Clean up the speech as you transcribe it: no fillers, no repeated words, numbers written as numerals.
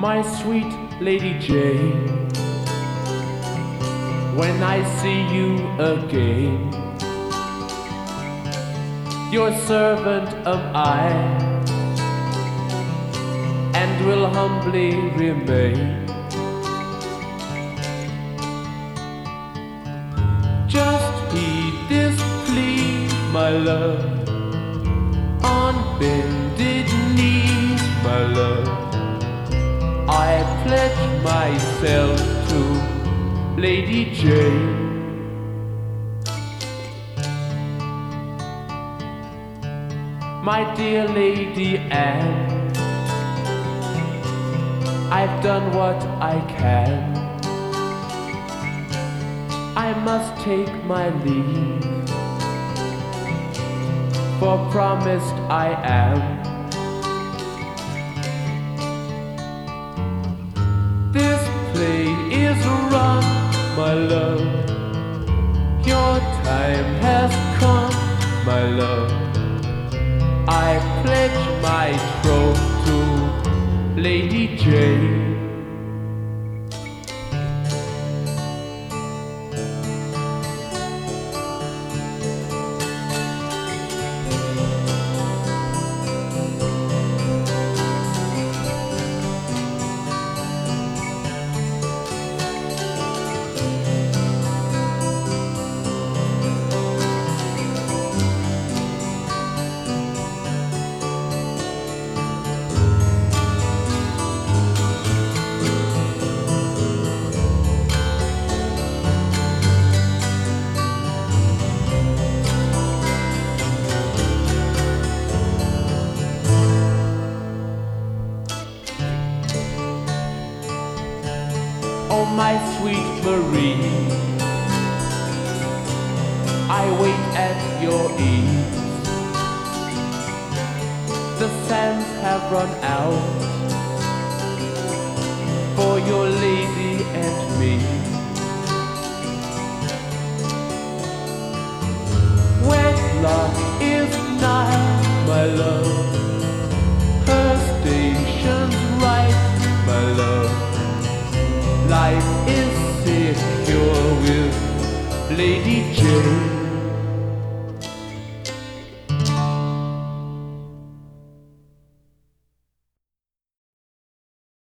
my sweet Lady Jane. When I see you again, your servant am I, and will humbly remain. Just heed this plea, my love, on bended knees, my love. I pledge myself to Lady Jane. My dear Lady Anne, I've done what I can. I must take my leave, for promised I am. This play is run, my love. Your time has come, my love. I pledge my troth to Lady Jane. Oh, my sweet Marie, I wait at your ease. The sands have run out for your lady and me. Wedlock is nigh, my love. Her station's right, my love. Life is secure with Lady Jane.